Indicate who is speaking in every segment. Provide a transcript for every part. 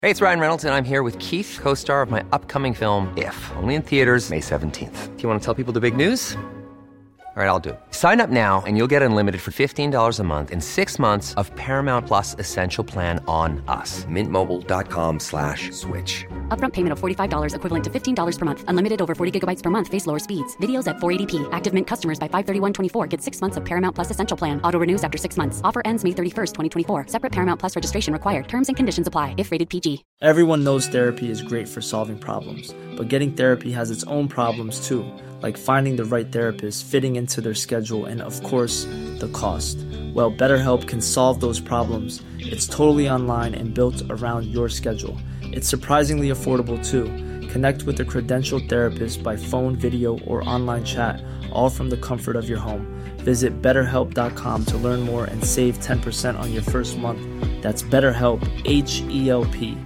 Speaker 1: Hey, it's Ryan Reynolds, and I'm here with Keith, co-star of my upcoming film, If, only in theaters May 17th. Do you want to tell people the big news? All right, I'll do it. Sign up now and you'll get unlimited for $15 a month and 6 months of Paramount Plus Essential Plan on us. MintMobile.com/switch.
Speaker 2: Upfront payment of $45 equivalent to $15 per month. Unlimited over 40 gigabytes per month. Face lower speeds. Videos at 480p. Active Mint customers by 531.24 get 6 months of Paramount Plus Essential Plan. Auto renews after 6 months. Offer ends May 31st, 2024. Separate Paramount Plus registration required. Terms and conditions apply if rated PG.
Speaker 3: Everyone knows therapy is great for solving problems, but getting therapy has its own problems too, like finding the right therapist, fitting into their schedule, and of course, the cost. Well, BetterHelp can solve those problems. It's totally online and built around your schedule. It's surprisingly affordable too. Connect with a credentialed therapist by phone, video, or online chat, all from the comfort of your home. Visit BetterHelp.com to learn more and save 10% on your first month. That's BetterHelp, H-E-L-P.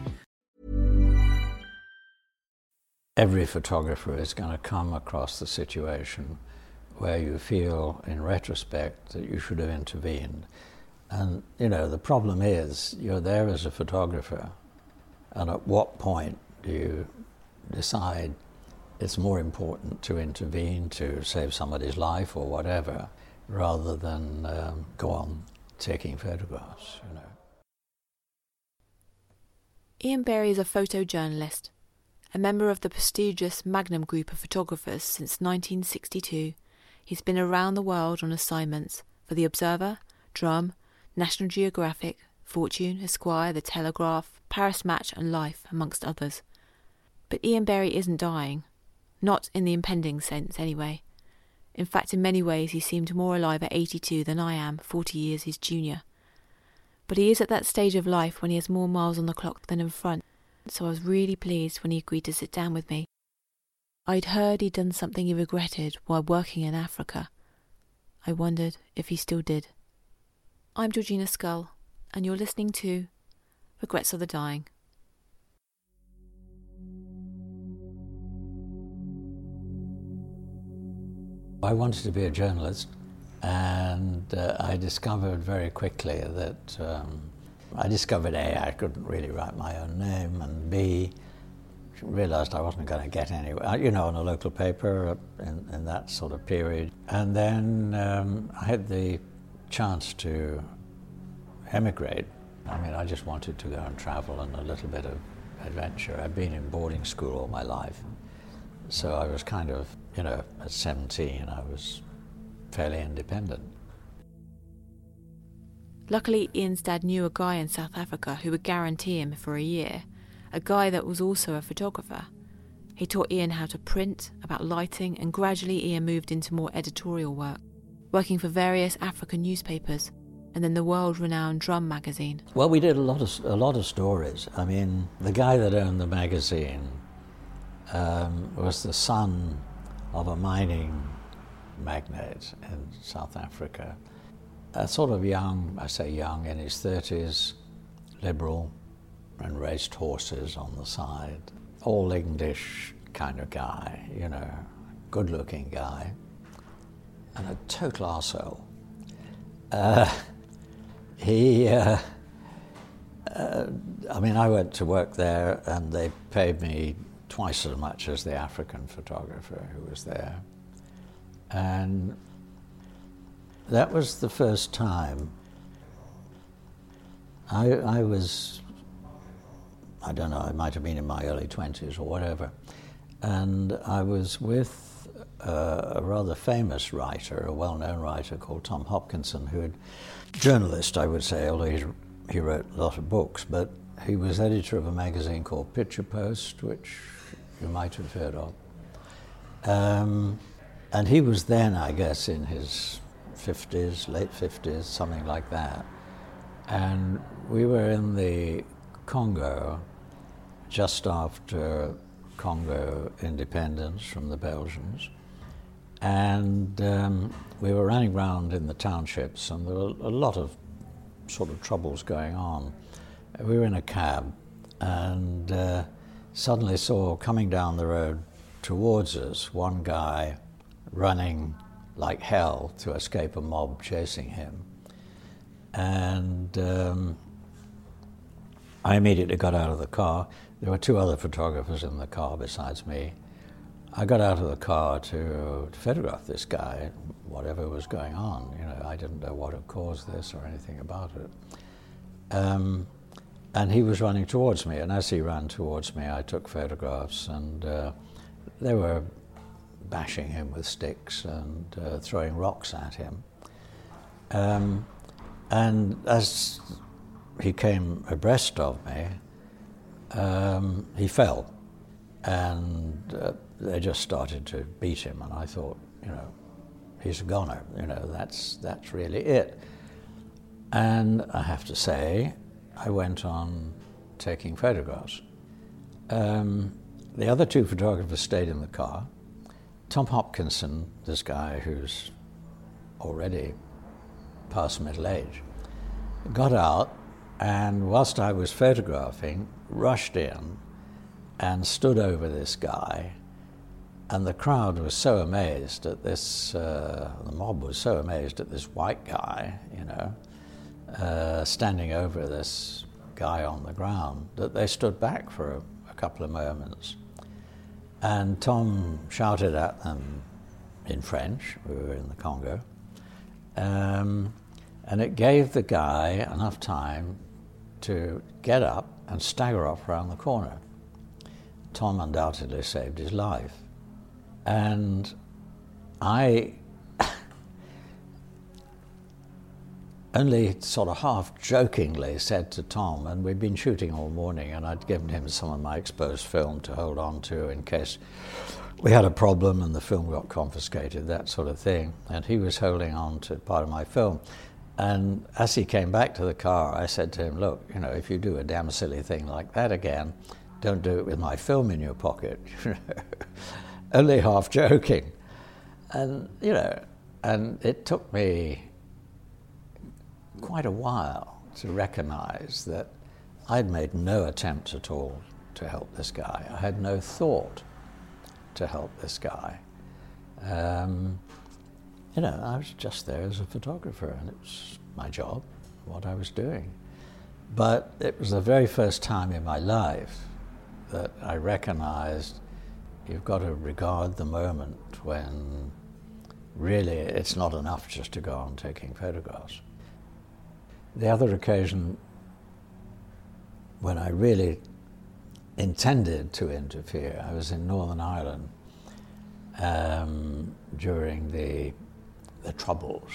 Speaker 4: Every photographer is going to come across the situation where you feel, in retrospect, that you should have intervened. And, you know, the problem is, you're there as a photographer, and at what point do you decide it's more important to intervene to save somebody's life or whatever, rather than go on taking photographs, you know.
Speaker 5: Ian Berry is a photojournalist, a member of the prestigious Magnum Group of photographers since 1962. He's been around the world on assignments for The Observer, Drum, National Geographic, Fortune, Esquire, The Telegraph, Paris Match and Life, amongst others. But Ian Berry isn't dying. Not in the impending sense, anyway. In fact, in many ways he seemed more alive at 82 than I am, 40 years his junior. But he is at that stage of life when he has more miles on the clock than in front, so I was really pleased when he agreed to sit down with me. I'd heard he'd done something he regretted while working in Africa. I wondered if he still did. I'm Georgina Scull, and you're listening to Regrets of the Dying.
Speaker 4: I wanted to be a journalist, and I discovered very quickly that I discovered A, I couldn't really write my own name, and B, realised I wasn't going to get anywhere, you know, on a local paper in that sort of period. And then I had the chance to emigrate. I mean, I just wanted to go and travel and a little bit of adventure. I'd been in boarding school all my life, so I was kind of, you know, at 17, I was fairly independent.
Speaker 5: Luckily, Ian's dad knew a guy in South Africa who would guarantee him for a year, a guy that was also a photographer. He taught Ian how to print, about lighting, and gradually Ian moved into more editorial work, working for various African newspapers, and then the world-renowned Drum magazine.
Speaker 4: Well, we did a lot of stories. I mean, the guy that owned the magazine was the son of a mining magnate in South Africa. A sort of young, I say young, in his 30s, liberal, and raced horses on the side. All English kind of guy, you know, good-looking guy, and a total arsehole. I mean, I went to work there, and they paid me twice as much as the African photographer who was there. And that was the first time I was, I don't know, I might have been in my early 20s or whatever, and I was with a rather famous writer, a well-known writer called Tom Hopkinson, who had, journalist I would say, although he wrote a lot of books, but he was editor of a magazine called Picture Post, which you might have heard of. And he was then, I guess, in his 50s, late 50s, something like that. And we were in the Congo just after Congo independence from the Belgians. And we were running around in the townships, and there were a lot of sort of troubles going on. We were in a cab, and suddenly saw coming down the road towards us one guy running like hell to escape a mob chasing him. And I immediately got out of the car. There were 2 other photographers in the car besides me. I got out of the car to photograph this guy, whatever was going on. You know, I didn't know what had caused this or anything about it. And he was running towards me, and as he ran towards me, I took photographs, and they were bashing him with sticks and throwing rocks at him. And as he came abreast of me, he fell, and they just started to beat him, and I thought, you know, he's a goner, you know, that's really it. And I have to say, I went on taking photographs. The other 2 photographers stayed in the car. Tom Hopkinson, this guy who's already past middle age, got out, and whilst I was photographing, rushed in and stood over this guy. And the crowd was so amazed at this, the mob was so amazed at this white guy, you know, standing over this guy on the ground, that they stood back for a couple of moments. And Tom shouted at them in French, we were in the Congo, and it gave the guy enough time to get up and stagger off around the corner. Tom undoubtedly saved his life. And I only sort of half-jokingly said to Tom, and we'd been shooting all morning, and I'd given him some of my exposed film to hold on to in case we had a problem and the film got confiscated, that sort of thing. And he was holding on to part of my film. And as he came back to the car, I said to him, look, you know, if you do a damn silly thing like that again, don't do it with my film in your pocket. Only half joking. And, you know, and it took me quite a while to recognize that I'd made no attempt at all to help this guy. I had no thought to help this guy. You know, I was just there as a photographer, and it was my job, what I was doing. But it was the very first time in my life that I recognized you've got to regard the moment when really it's not enough just to go on taking photographs. The other occasion when I really intended to interfere, I was in Northern Ireland during the Troubles.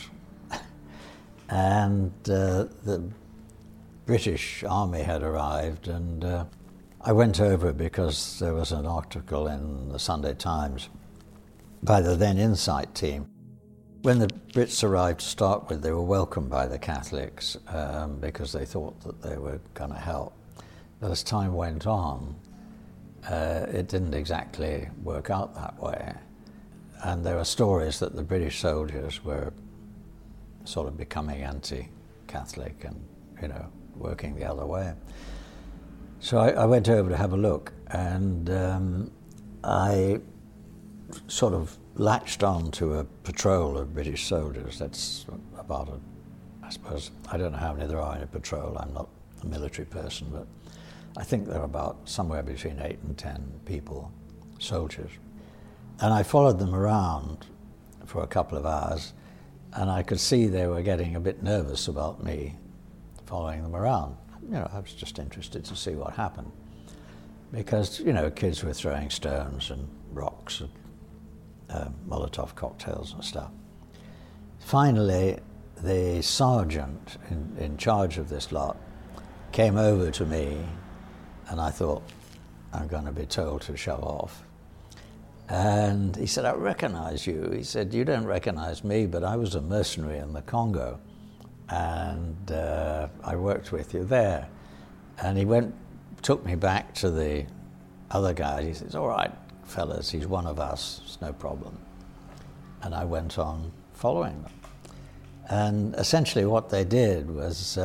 Speaker 4: And the British Army had arrived, and I went over because there was an article in the Sunday Times by the then Insight team. When the Brits arrived to start with, they were welcomed by the Catholics because they thought that they were going to help. But as time went on, it didn't exactly work out that way. And there were stories that the British soldiers were sort of becoming anti-Catholic and, you know, working the other way. So I went over to have a look, and I sort of latched on to a patrol of British soldiers. That's about I suppose, I don't know how many there are in a patrol. I'm not a military person, but I think there are about somewhere between 8 and 10 people, soldiers. And I followed them around for a couple of hours, and I could see they were getting a bit nervous about me following them around. You know, I was just interested to see what happened. Because, you know, kids were throwing stones and rocks and Molotov cocktails and stuff. Finally, the sergeant in charge of this lot came over to me, and I thought, I'm going to be told to show off. And he said, I recognize you. He said, you don't recognize me, but I was a mercenary in the Congo, and I worked with you there. And he took me back to the other guys. He says, all right, fellas, he's one of us, it's no problem. And I went on following them. And essentially what they did was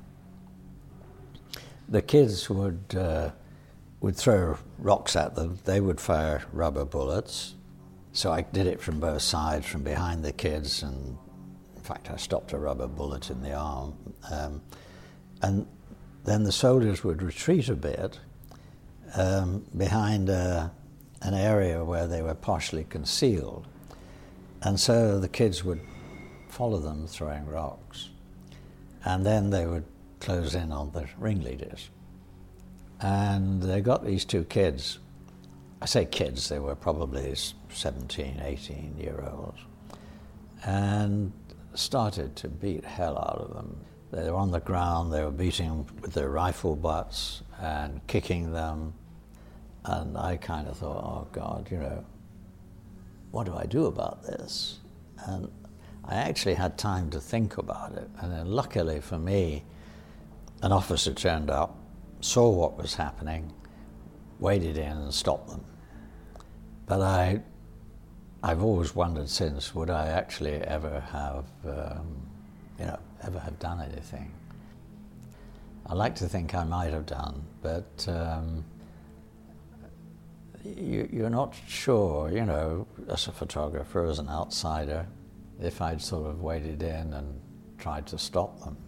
Speaker 4: the kids would throw rocks at them. They would fire rubber bullets. So I did it from both sides, from behind the kids, and in fact I stopped a rubber bullet in the arm. And then the soldiers would retreat a bit behind an area where they were partially concealed. And so the kids would follow them throwing rocks. And then they would close in on the ringleaders. And they got these two kids. I say kids, they were probably 17, 18-year-olds. And started to beat hell out of them. They were on the ground, they were beating them with their rifle butts and kicking them. And I kind of thought, oh God, what do I do about this? And I actually had time to think about it. And then luckily for me, an officer turned up, saw what was happening, waded in and stopped them. But I've always wondered since, would I actually ever have, ever have done anything? I like to think I might have done, but you're not sure, as a photographer, as an outsider, if I'd sort of waded in and tried to stop them.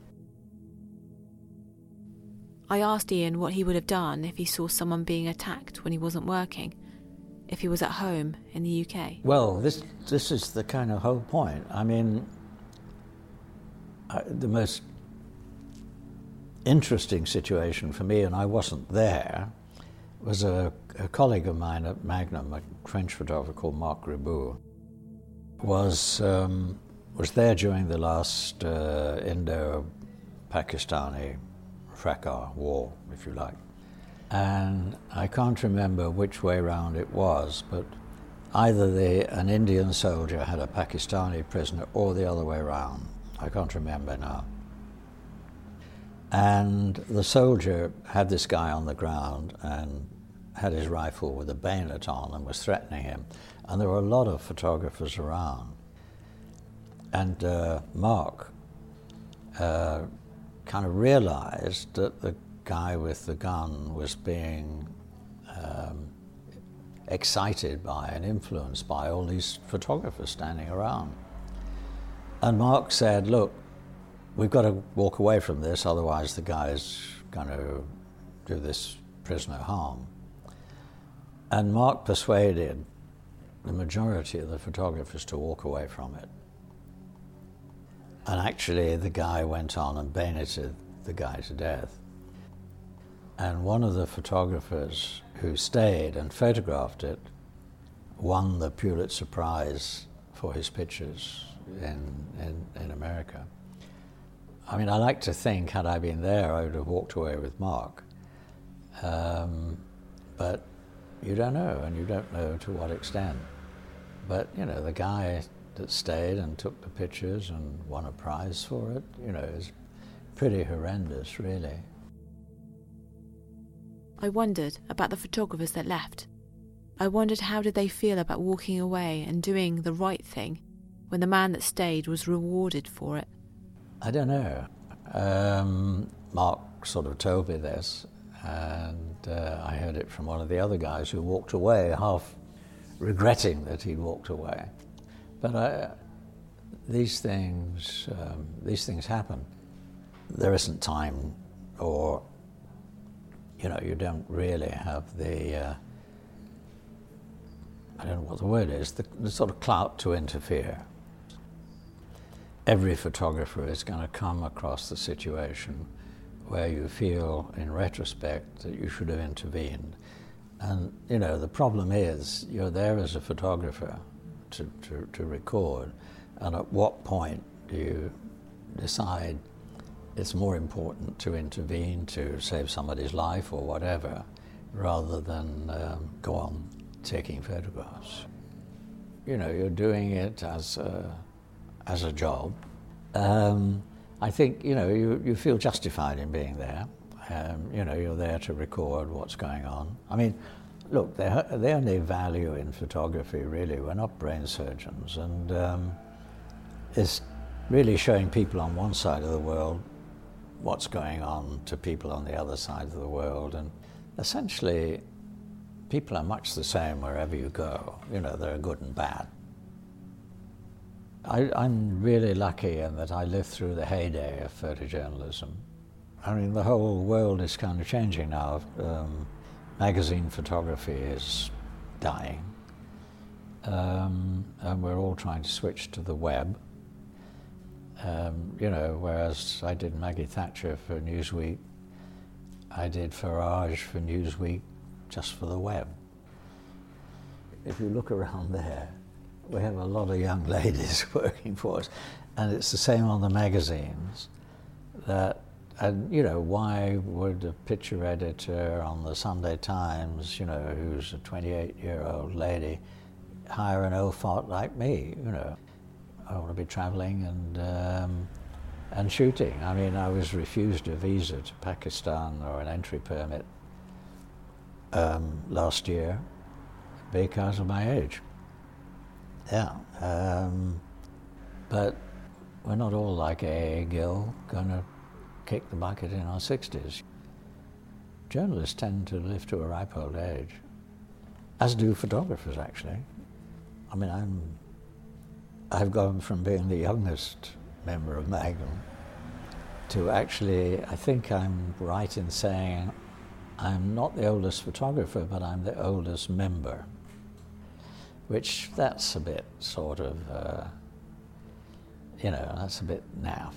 Speaker 5: I asked Ian what he would have done if he saw someone being attacked when he wasn't working, if he was at home in the UK.
Speaker 4: Well, this is the kind of whole point. I mean, the most interesting situation for me, and I wasn't there, was a colleague of mine at Magnum, a French photographer called Marc Ribot, was there during the last Indo-Pakistani fracas, war, if you like. And I can't remember which way round it was, but either an Indian soldier had a Pakistani prisoner or the other way round. I can't remember now. And the soldier had this guy on the ground and had his rifle with a bayonet on and was threatening him. And there were a lot of photographers around. And Mark kind of realized that the guy with the gun was being excited by and influenced by all these photographers standing around. And Mark said, look, we've got to walk away from this, otherwise the guy's going to do this prisoner harm. And Mark persuaded the majority of the photographers to walk away from it. And actually the guy went on and bayoneted the guy to death. And one of the photographers who stayed and photographed it won the Pulitzer Prize for his pictures in America. I mean, I like to think, had I been there, I would have walked away with Mark. But you don't know, and you don't know to what extent. But, the guy that stayed and took the pictures and won a prize for it, is pretty horrendous, really.
Speaker 5: I wondered about the photographers that left. I wondered how did they feel about walking away and doing the right thing when the man that stayed was rewarded for it.
Speaker 4: I don't know. Mark sort of told me this, and I heard it from one of the other guys who walked away, half regretting that he'd walked away. But these things happen. There isn't time, or you don't really have the I don't know what the word is, the sort of clout to interfere. Every photographer is going to come across the situation where you feel, in retrospect, that you should have intervened. And, the problem is, you're there as a photographer to record, and at what point do you decide it's more important to intervene to save somebody's life or whatever, rather than go on taking photographs. You're doing it as a job. I think, you feel justified in being there. You're there to record what's going on. I mean, look, the only value in photography, really, we're not brain surgeons, and is really showing people on one side of the world what's going on to people on the other side of the world. And essentially, people are much the same wherever you go. There are good and bad. I'm really lucky in that I lived through the heyday of photojournalism. I mean, the whole world is kind of changing now. Magazine photography is dying. And we're all trying to switch to the web. Whereas I did Maggie Thatcher for Newsweek, I did Farage for Newsweek, just for the web. If you look around there, we have a lot of young ladies working for us, and it's the same on the magazines. Why would a picture editor on the Sunday Times, who's a 28-year-old lady, hire an old fart like me? I want to be traveling and shooting. I mean, I was refused a visa to Pakistan or an entry permit last year because of my age. Yeah, but we're not all like A.A. Gill, going to kick the bucket in our 60s. Journalists tend to live to a ripe old age, as do photographers, actually. I mean, I've gone from being the youngest member of Magnum to actually, I think I'm right in saying I'm not the oldest photographer, but I'm the oldest member, which that's a bit sort of, that's a bit naff.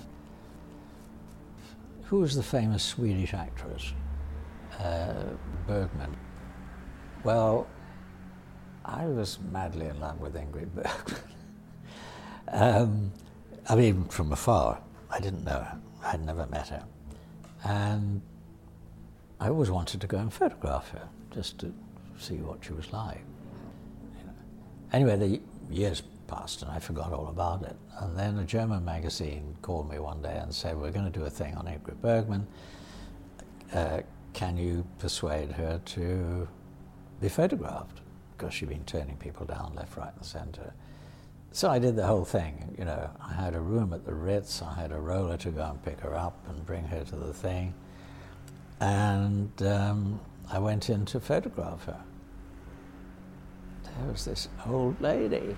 Speaker 4: Who was the famous Swedish actress? Bergman. Well, I was madly in love with Ingrid Bergman. I mean, from afar. I didn't know her. I'd never met her. And I always wanted to go and photograph her, just to see what she was like. Anyway, the years passed and I forgot all about it. And then a German magazine called me one day and said, we're going to do a thing on Ingrid Bergman. Can you persuade her to be photographed? Because she'd been turning people down left, right, and centre. So I did the whole thing. I had a room at the Ritz. I had a roller to go and pick her up and bring her to the thing. And I went in to photograph her. There was this old lady.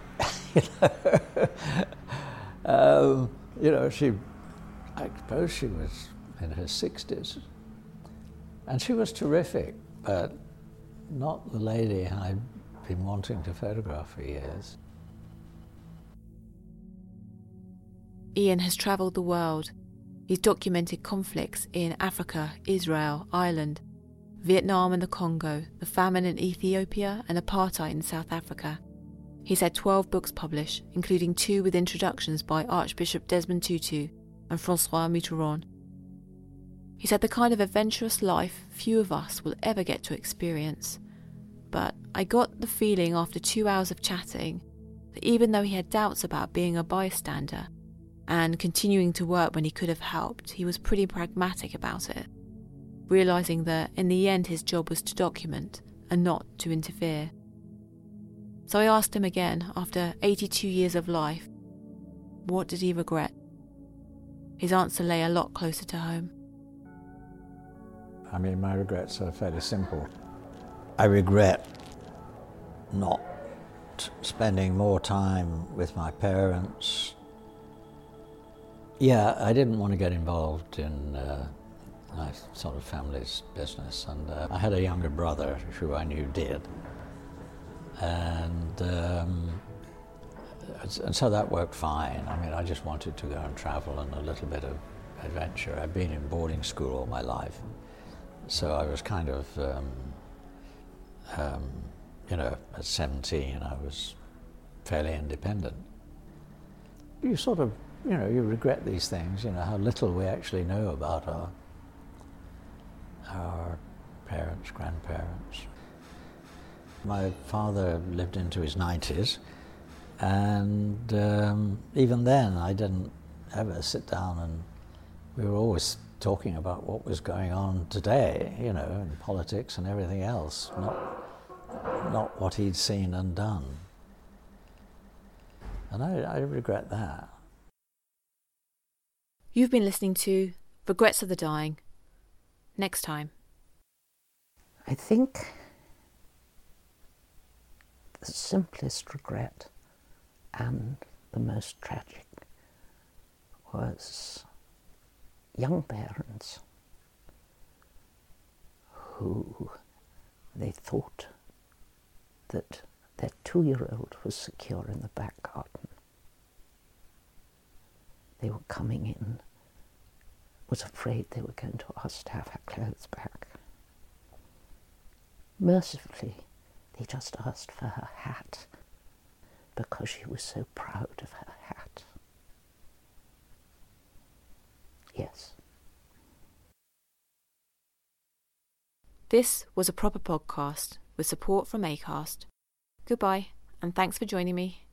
Speaker 4: I suppose she was in her 60s. And she was terrific, but not the lady I'd been wanting to photograph for years.
Speaker 5: Ian has travelled the world. He's documented conflicts in Africa, Israel, Ireland, Vietnam and the Congo, the famine in Ethiopia and apartheid in South Africa. He's had 12 books published, including 2 with introductions by Archbishop Desmond Tutu and Francois Mitterrand. He's had the kind of adventurous life few of us will ever get to experience. But I got the feeling after 2 hours of chatting that even though he had doubts about being a bystander and continuing to work when he could have helped, he was pretty pragmatic about it, realising that in the end his job was to document and not to interfere. So I asked him again, after 82 years of life, what did he regret? His answer lay a lot closer to home.
Speaker 4: I mean, my regrets are fairly simple. I regret not spending more time with my parents. Yeah, I didn't want to get involved in my sort of family's business, and I had a younger brother who I knew did. And so that worked fine. I mean, I just wanted to go and travel and a little bit of adventure. I'd been in boarding school all my life, so I was kind of, at 17, I was fairly independent. You sort of, you regret these things, how little we actually know about our parents, grandparents. My father lived into his 90s, and even then I didn't ever sit down, and we were always talking about what was going on today, in politics and everything else, not what he'd seen and done. And I regret that.
Speaker 5: You've been listening to Regrets of the Dying. Next time.
Speaker 6: I think the simplest regret and the most tragic was young parents who they thought that their 2-year-old was secure in the back garden. They were coming in, was afraid they were going to ask to have her clothes back. Mercifully, they just asked for her hat because she was so proud of her hat. Yes.
Speaker 5: This was a proper podcast with support from Acast. Goodbye, and thanks for joining me.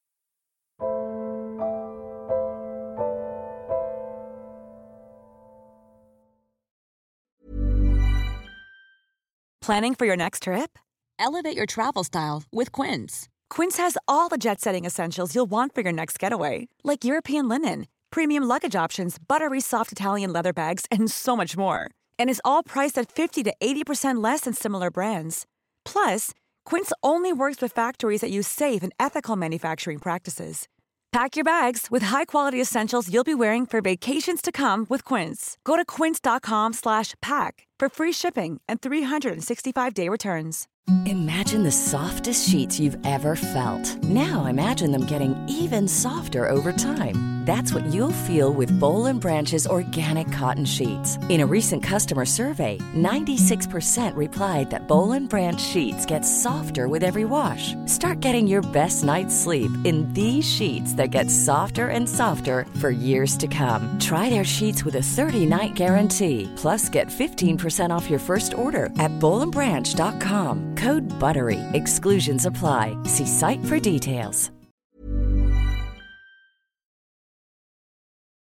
Speaker 7: Planning for your next trip?
Speaker 8: Elevate your travel style with Quince.
Speaker 7: Quince has all the jet-setting essentials you'll want for your next getaway, like European linen, premium luggage options, buttery soft Italian leather bags, and so much more. And is all priced at 50 to 80% less than similar brands. Plus, Quince only works with factories that use safe and ethical manufacturing practices. Pack your bags with high-quality essentials you'll be wearing for vacations to come with Quince. Go to quince.com/pack for free shipping and 365-day returns.
Speaker 8: Imagine the softest sheets you've ever felt. Now imagine them getting even softer over time. That's what you'll feel with Boll & Branch's organic cotton sheets. In a recent customer survey, 96% replied that Boll & Branch sheets get softer with every wash. Start getting your best night's sleep in these sheets that get softer and softer for years to come. Try their sheets with a 30-night guarantee. Plus, get 15% off your first order at bollandbranch.com. Code BUTTERY. Exclusions apply. See site for details.